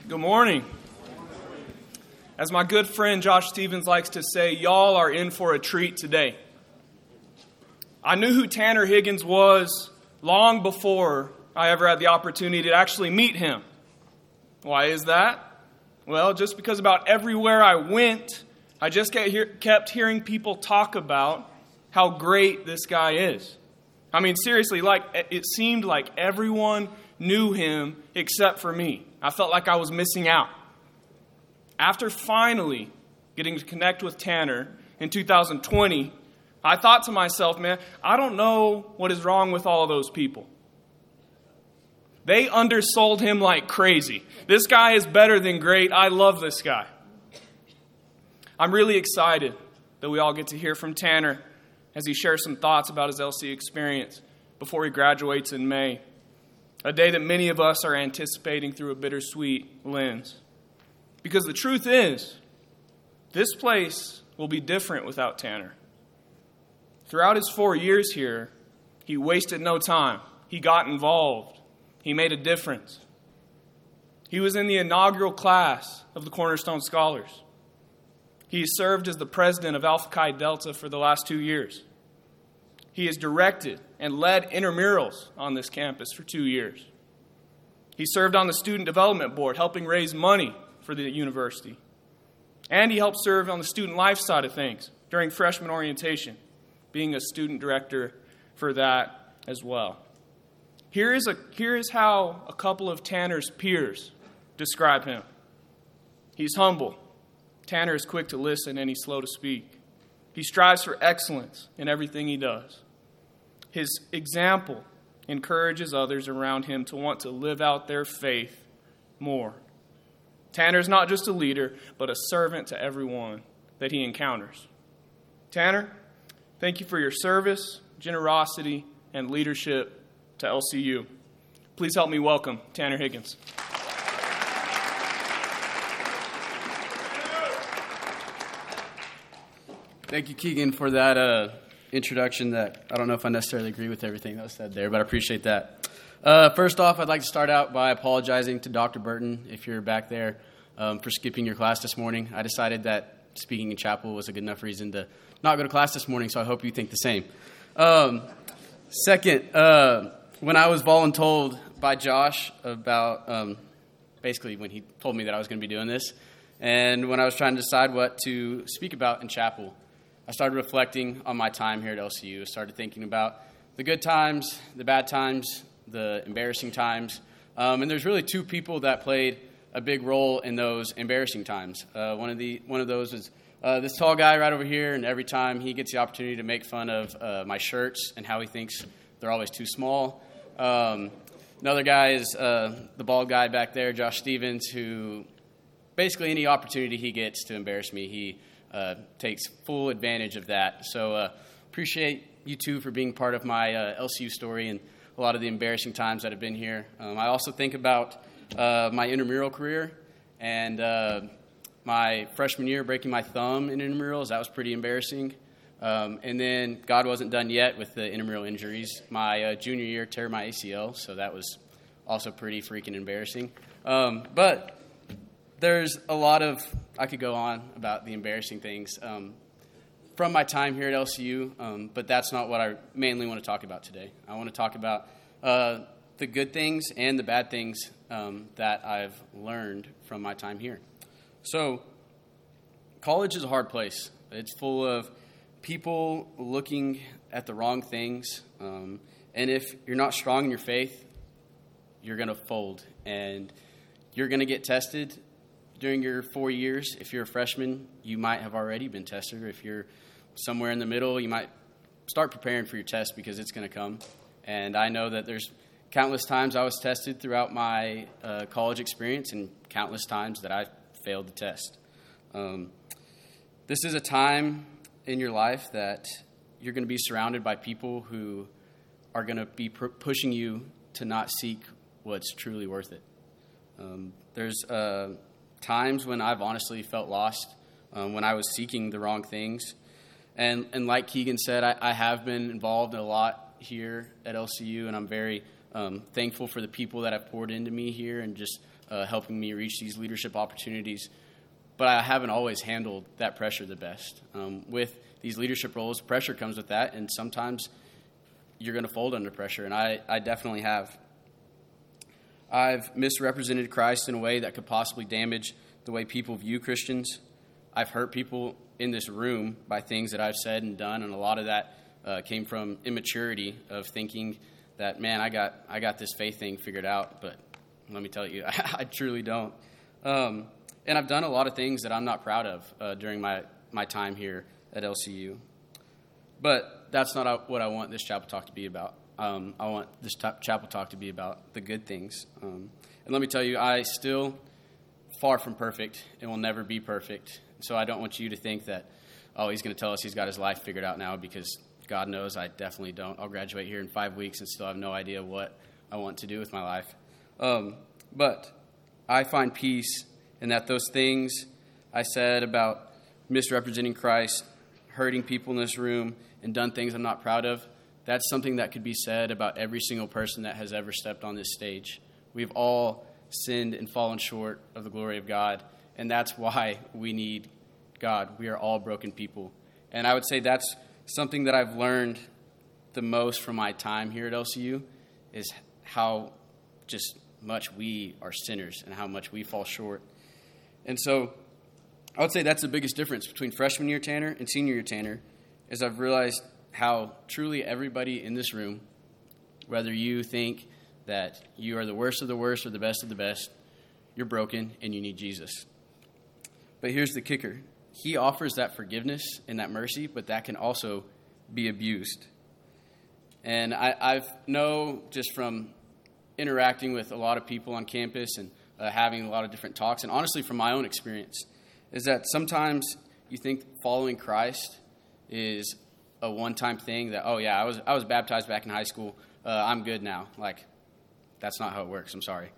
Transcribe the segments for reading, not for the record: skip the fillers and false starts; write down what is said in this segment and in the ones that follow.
Good morning. As my good friend Josh Stevens likes to say, y'all are in for a treat today. I knew who Tanner Higgins was long before I ever had the opportunity to actually meet him. Why is that? Well, just because about everywhere I went, I just kept hearing people talk about how great this guy is. I mean, seriously, it seemed like everyone knew him except for me. I felt like I was missing out. After finally getting to connect with Tanner in 2020, I thought to myself, man, I don't know what is wrong with all of those people. They undersold him like crazy. This guy is better than great. I love this guy. I'm really excited that we all get to hear from Tanner as he shares some thoughts about his LC experience before he graduates in May, a day that many of us are anticipating through a bittersweet lens. Because the truth is, this place will be different without Tanner. Throughout his 4 years here, he wasted no time. He got involved. He made a difference. He was in the inaugural class of the Cornerstone Scholars. He served as the president of Alpha Chi Delta for the last 2 years. He has directed and led intramurals on this campus for 2 years. He served on the student development board, helping raise money for the university. And he helped serve on the student life side of things during freshman orientation, being a student director for that as well. Here is how a couple of Tanner's peers describe him. He's humble. Tanner is quick to listen and he's slow to speak. He strives for excellence in everything he does. His example encourages others around him to want to live out their faith more. Tanner is not just a leader, but a servant to everyone that he encounters. Tanner, thank you for your service, generosity, and leadership to LCU. Please help me welcome Tanner Higgins. Thank you, Keegan, for that introduction that I don't know if I necessarily agree with everything that was said there, but I appreciate that. First off, I'd like to start out by apologizing to Dr. Burton, if you're back there, for skipping your class this morning. I decided that speaking in chapel was a good enough reason to not go to class this morning, so I hope you think the same. Second, when I was voluntold by Josh about basically when he told me that I was going to be doing this, and when I was trying to decide what to speak about in chapel, I started reflecting on my time here at LCU. I started thinking about the good times, the bad times, the embarrassing times. And there's really two people that played a big role in those embarrassing times. One of those was this tall guy right over here, and every time he gets the opportunity to make fun of my shirts and how he thinks they're always too small. Another guy is the bald guy back there, Josh Stevens, who basically any opportunity he gets to embarrass me, he takes full advantage of that. So appreciate you two for being part of my LCU story and a lot of the embarrassing times that have been here. I also think about my intramural career and my freshman year breaking my thumb in intramurals. That was pretty embarrassing. And then God wasn't done yet with the intramural injuries. My junior year tear my ACL, so that was also pretty freaking embarrassing. But there's a lot of, I could go on about the embarrassing things from my time here at LCU, but that's not what I mainly want to talk about today. I want to talk about the good things and the bad things that I've learned from my time here. So, college is a hard place. It's full of people looking at the wrong things, and if you're not strong in your faith, you're going to fold, and you're going to get tested during your 4 years. If you're a freshman, you might have already been tested. Or if you're somewhere in the middle, you might start preparing for your test because it's going to come. And I know that there's countless times I was tested throughout my college experience and countless times that I failed the test. This is a time in your life that you're going to be surrounded by people who are going to be pushing you to not seek what's truly worth it. There's times when I've honestly felt lost, when I was seeking the wrong things. And like Keegan said, I have been involved in a lot here at LCU, and I'm very thankful for the people that have poured into me here and just helping me reach these leadership opportunities. But I haven't always handled that pressure the best. With these leadership roles, pressure comes with that, and sometimes you're going to fold under pressure, and I definitely have. I've misrepresented Christ in a way that could possibly damage the way people view Christians. I've hurt people in this room by things that I've said and done, and a lot of that came from immaturity of thinking that, man, I got this faith thing figured out, but let me tell you, I truly don't. And I've done a lot of things that I'm not proud of during my time here at LCU. But that's not what I want this chapel talk to be about. I want this chapel talk to be about the good things. And let me tell you, I still far from perfect and will never be perfect. So I don't want you to think that, oh, he's going to tell us he's got his life figured out now, because God knows I definitely don't. I'll graduate here in 5 weeks and still have no idea what I want to do with my life. But I find peace in that those things I said about misrepresenting Christ, hurting people in this room, and done things I'm not proud of, that's something that could be said about every single person that has ever stepped on this stage. We've all sinned and fallen short of the glory of God, and that's why we need God. We are all broken people. And I would say that's something that I've learned the most from my time here at LCU, is how just much we are sinners and how much we fall short. And so I would say that's the biggest difference between freshman year Tanner and senior year Tanner, is I've realized how truly everybody in this room, whether you think that you are the worst of the worst or the best of the best, you're broken and you need Jesus. But here's the kicker. He offers that forgiveness and that mercy, but that can also be abused. And I've know just from interacting with a lot of people on campus and having a lot of different talks, and honestly from my own experience, is that sometimes you think following Christ is a one-time thing, that, oh yeah, I was baptized back in high school, I'm good now. Like, that's not how it works, I'm sorry.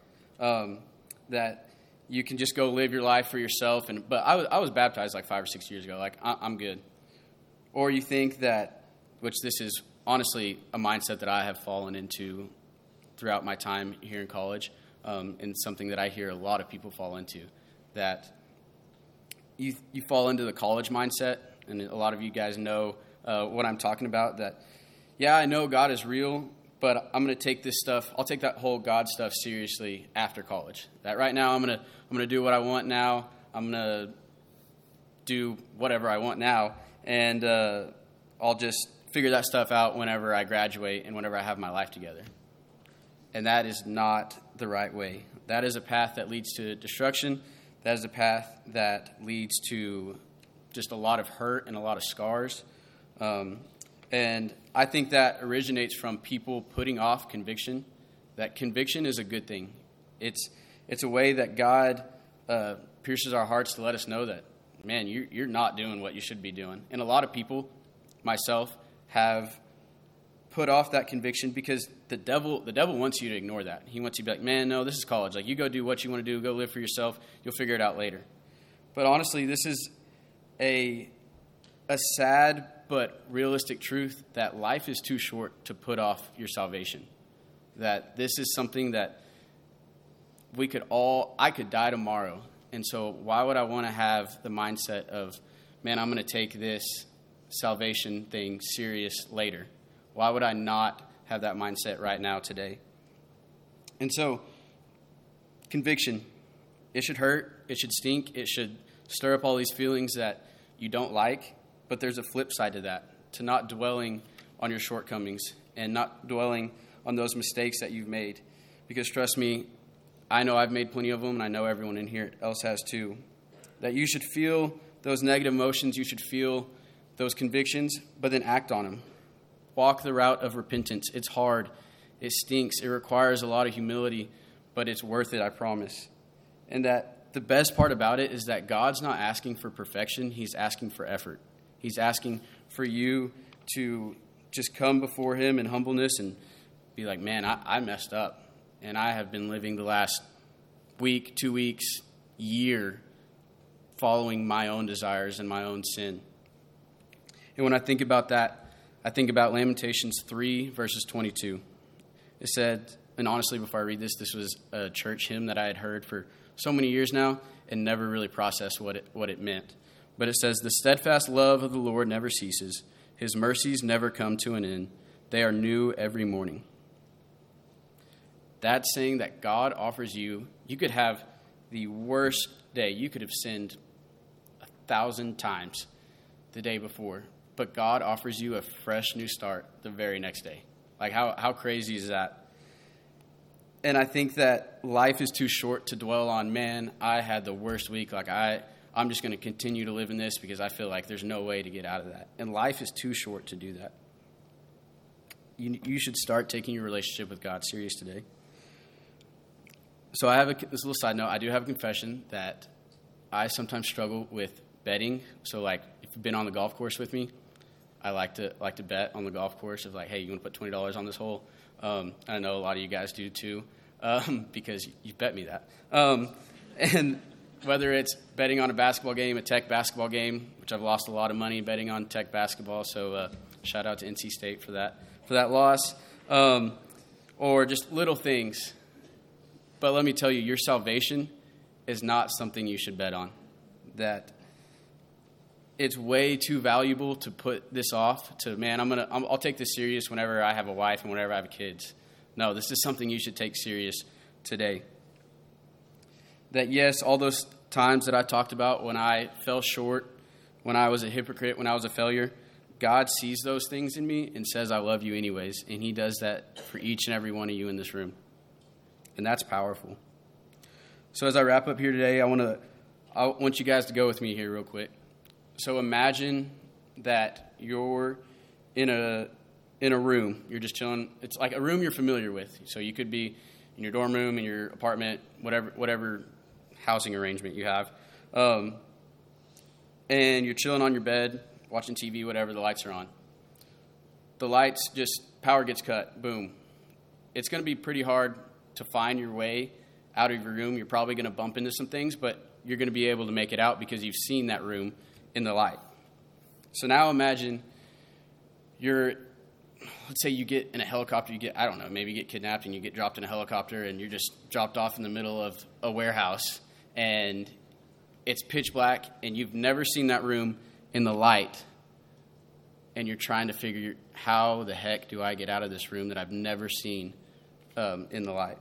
That you can just go live your life for yourself, but I was baptized like 5 or 6 years ago, like I'm good. Or you think that, which this is honestly a mindset that I have fallen into throughout my time here in college, and something that I hear a lot of people fall into, that you fall into the college mindset, and a lot of you guys know what I'm talking about, that, yeah, I know God is real, but I'm going to take this stuff, I'll take that whole God stuff seriously after college. That right now I'm going to do what I want now, I'm going to do whatever I want now, and I'll just figure that stuff out whenever I graduate and whenever I have my life together. And that is not the right way. That is a path that leads to destruction. That is a path that leads to just a lot of hurt and a lot of scars. And I think that originates from people putting off conviction. That conviction is a good thing. It's a way that God pierces our hearts to let us know that, man, you're not doing what you should be doing. And a lot of people, myself, have put off that conviction because the devil wants you to ignore that. He wants you to be like, man, no, this is college. Like, you go do what you want to do. Go live for yourself. You'll figure it out later. But honestly, this is a sad but realistic truth, that life is too short to put off your salvation. That this is something that I could die tomorrow. And so why would I want to have the mindset of, man, I'm going to take this salvation thing serious later? Why would I not have that mindset right now, today? And so, conviction, it should hurt, it should stink, it should stir up all these feelings that you don't like, but there's a flip side to that, to not dwelling on your shortcomings and not dwelling on those mistakes that you've made. Because trust me, I know I've made plenty of them, and I know everyone in here else has too. That you should feel those negative emotions, you should feel those convictions, but then act on them. Walk the route of repentance. It's hard. It stinks. It requires a lot of humility, but it's worth it, I promise. And that the best part about it is that God's not asking for perfection. He's asking for effort. He's asking for you to just come before him in humbleness and be like, man, I messed up. And I have been living the last week, 2 weeks, year, following my own desires and my own sin. And when I think about that, I think about Lamentations 3, verses 22. It and honestly, before I read this, this was a church hymn that I had heard for so many years now and never really processed what it meant. But it says, "The steadfast love of the Lord never ceases. His mercies never come to an end. They are new every morning." That's saying that God offers you could have the worst day. You could have sinned 1,000 times the day before, but God offers you a fresh new start the very next day. Like, how crazy is that? And I think that life is too short to dwell on, man, I had the worst week. Like, I'm just going to continue to live in this because I feel like there's no way to get out of that. And life is too short to do that. You should start taking your relationship with God serious today. So I have this little side note. I do have a confession that I sometimes struggle with betting. So, like, if you've been on the golf course with me, I like to bet on the golf course of, like, hey, you want to put $20 on this hole? I know a lot of you guys do too, because you bet me that. And whether it's betting on a basketball game, a Tech basketball game, which I've lost a lot of money betting on Tech basketball, so shout out to NC State for that loss, or just little things. But let me tell you, your salvation is not something you should bet on. That it's way too valuable to put this off to, man, I'll take this serious whenever I have a wife and whenever I have kids. No, this is something you should take serious today. That, yes, all those times that I talked about when I fell short, when I was a hypocrite, when I was a failure, God sees those things in me and says, I love you anyways. And he does that for each and every one of you in this room. And that's powerful. So as I wrap up here today, I want you guys to go with me here real quick. So imagine that you're in a room. You're just chilling. It's like a room you're familiar with. So you could be in your dorm room, in your apartment, whatever housing arrangement you have. And you're chilling on your bed, watching TV, whatever, the lights are on. The lights, power gets cut, boom. It's going to be pretty hard to find your way out of your room. You're probably going to bump into some things, but you're going to be able to make it out because you've seen that room in the light. So now imagine let's say you get in a helicopter, maybe you get kidnapped and you get dropped in a helicopter and you're just dropped off in the middle of a warehouse and it's pitch black and you've never seen that room in the light and you're trying to figure how the heck do I get out of this room that I've never seen in the light.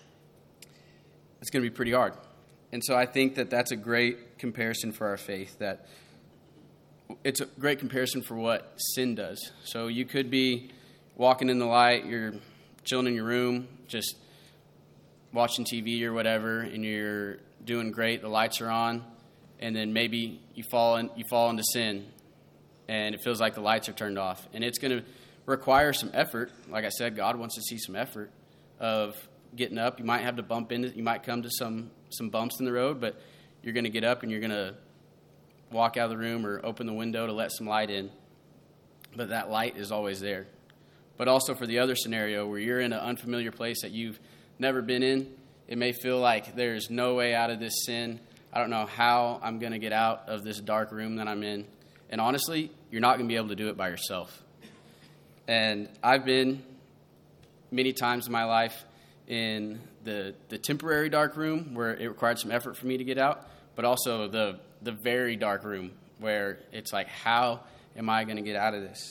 It's going to be pretty hard. And so I think that that's a great comparison for our faith, that it's a great comparison for what sin does. So you could be walking in the light, you're chilling in your room, just watching TV or whatever, and you're doing great, the lights are on, and then maybe you fall into sin, and it feels like the lights are turned off. And it's going to require some effort. Like I said, God wants to see some effort of getting up. You might have to bump into, you might come to some bumps in the road, but you're going to get up and you're going to walk out of the room or open the window to let some light in. But that light is always there. But also for the other scenario where you're in an unfamiliar place that you've never been in, it may feel like there's no way out of this sin. I don't know how I'm going to get out of this dark room that I'm in. And honestly, you're not going to be able to do it by yourself. And I've been many times in my life in the temporary dark room where it required some effort for me to get out, but also the very dark room where it's like, how am I going to get out of this?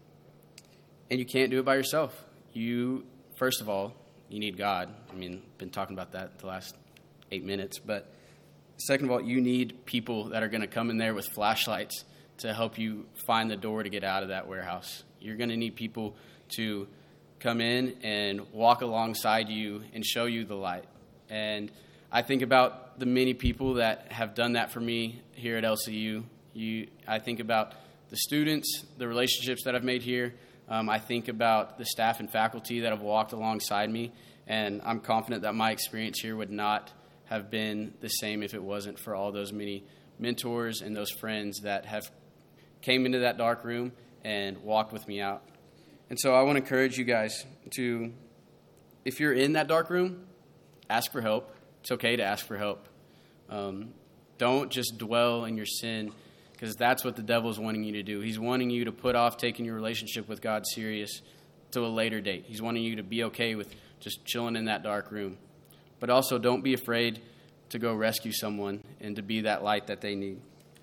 And you can't do it by yourself. First of all, you need God. I mean, I've been talking about that the last 8 minutes. But second of all, you need people that are going to come in there with flashlights to help you find the door to get out of that warehouse. You're going to need people to come in and walk alongside you and show you the light. And I think about the many people that have done that for me here at LCU. I think about the students, the relationships that I've made here. I think about the staff and faculty that have walked alongside me, and I'm confident that my experience here would not have been the same if it wasn't for all those many mentors and those friends that have came into that dark room and walked with me out. And so I want to encourage you guys to, if you're in that dark room, ask for help. It's okay to ask for help. Don't just dwell in your sin, because that's what the devil's wanting you to do. He's wanting you to put off taking your relationship with God serious to a later date. He's wanting you to be okay with just chilling in that dark room. But also don't be afraid to go rescue someone and to be that light that they need.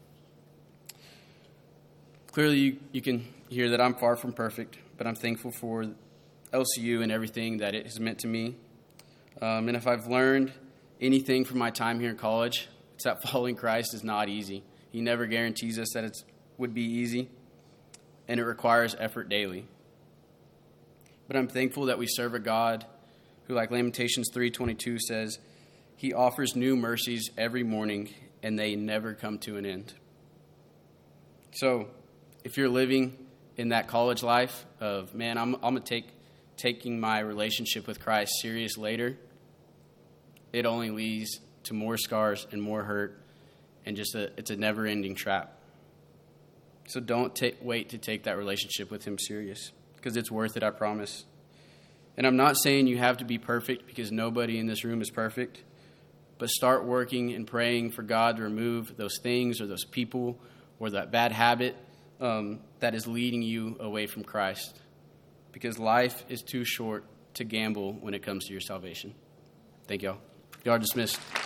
Clearly, you can hear that I'm far from perfect, but I'm thankful for LCU and everything that it has meant to me. And if I've learned anything from my time here in college, it's that following Christ is not easy. He never guarantees us that it would be easy, and it requires effort daily. But I'm thankful that we serve a God who, like Lamentations 3:22 says, He offers new mercies every morning, and they never come to an end. So, if you're living in that college life of, man, I'm going to taking my relationship with Christ serious later, it only leads to more scars and more hurt, and it's a never-ending trap. So don't wait to take that relationship with Him serious, because it's worth it, I promise. And I'm not saying you have to be perfect, because nobody in this room is perfect, but start working and praying for God to remove those things or those people or that bad habit that is leading you away from Christ, because life is too short to gamble when it comes to your salvation. Thank y'all. Y'all are dismissed.